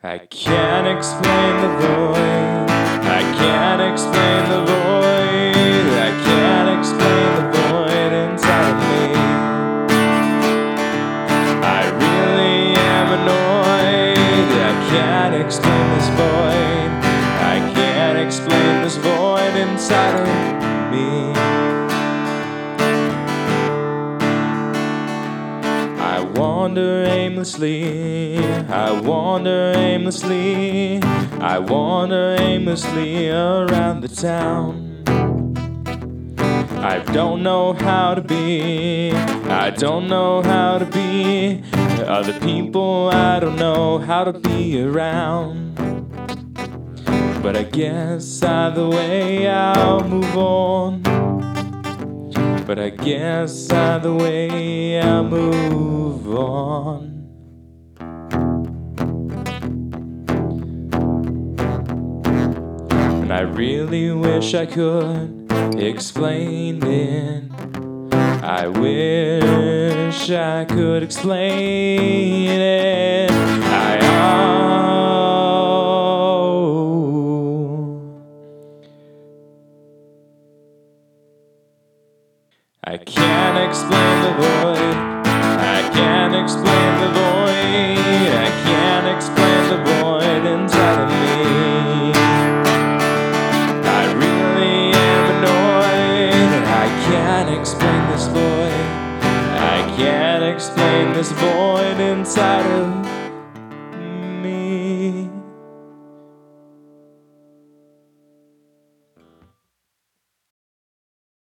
I can't explain the void. I can't explain the void. I can't explain the void inside of me. I really am annoyed. I can't explain this void. I can't explain this void inside of me. I wander aimlessly, I wander aimlessly, I wander aimlessly around the town. I don't know how to be, I don't know how to be other people, I don't know how to be around. But I guess either way I'll move on. But I guess either way I'll move on. And I really wish I could explain it. I wish I could explain it. I can't explain the void. I can't explain the void. I can't explain the void inside of me. I really am annoyed. I can't explain this void. I can't explain this void inside of